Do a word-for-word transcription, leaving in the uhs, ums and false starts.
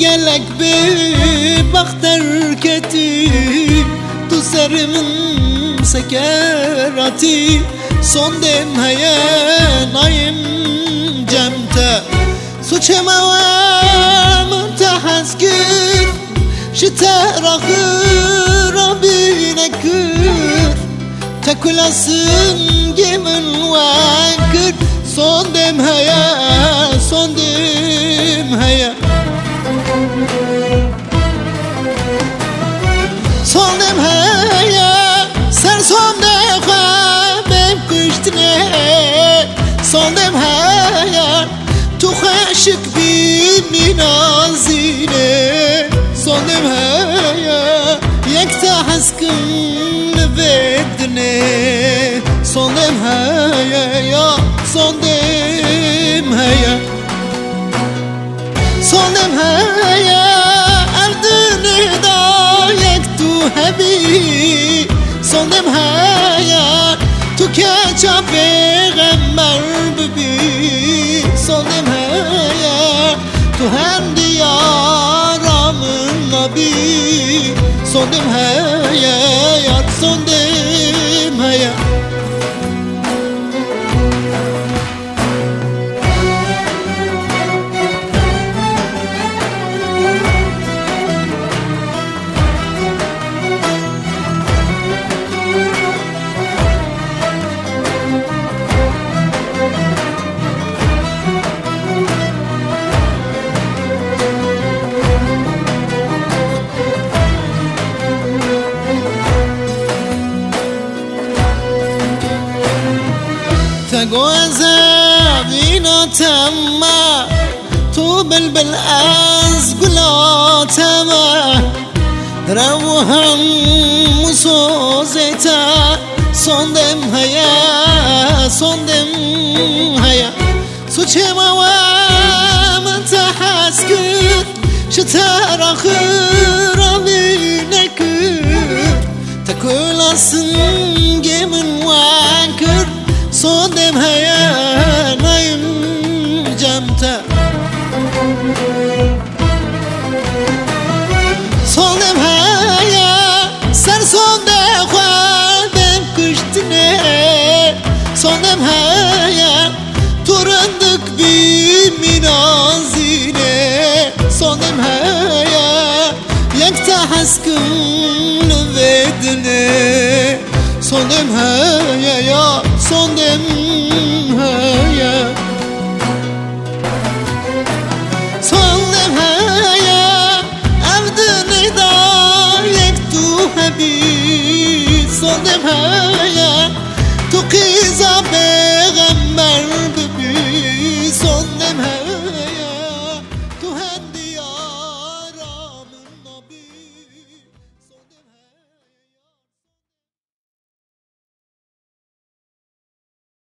gelek bir baktır keti tu serimin sekerati son dem heye nayim cemte suçema ve müntehazgir şiterahı Rabbine kır tekulasın gemin vakır son dem heye son dem heye son dem heye ser son dem heye kuştine son dem heye tu خشک بی منازینه صندم هیا یک تحسکم بدنه صندم هیا صندم هیا صندم هیا اردنه دا یک تو هبی صندم هیا تو که چا پیغمبر ببی صندم هیا تو هم دیارامın nabi صندم هیا yar صندم هیا تگوزبینا تما تو بلبل از گلاتما روحم مسوزتا صندم هیا صندم هیا سوچما و منتحسکر شتراخر رابینکر تکولاسن گمن وانکر صندم هیا نایم جمته صندم هیا سر صندم خوابم کشتنه صندم هیا ترندک بی منازینه صندم هیا یک تحسکم بدنه صندم هیا یا صندم هیا صندم هیا عبدنی دا یک تو هبی صندم هیا تو قیزا پیغمبر ببی صندم هیا